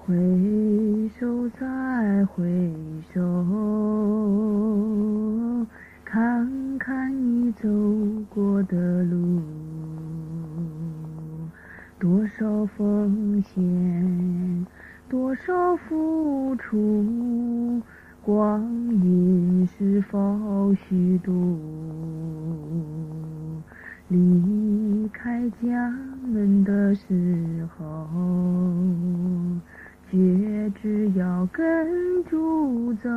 回首再回首，看看你走过的路，多少奉献，多少付出，光阴是否虚度？离开家门的时候，决志要跟主走，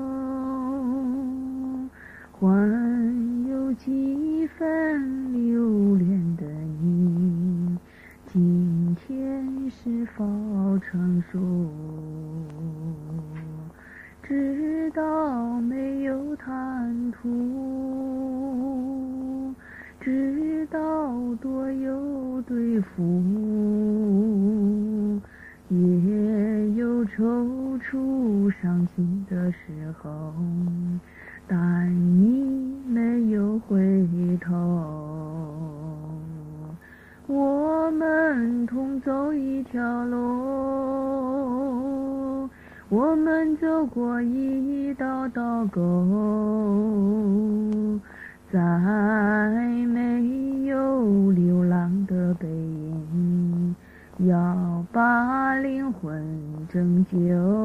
还有几分留恋的你，今天是否成熟？知道没有贪图，知道多有对付，也有踌躇伤心的时候，但你没有回头。我们同走一条路，我们走过一道道沟，再没有流浪的背影，要把灵魂拯救。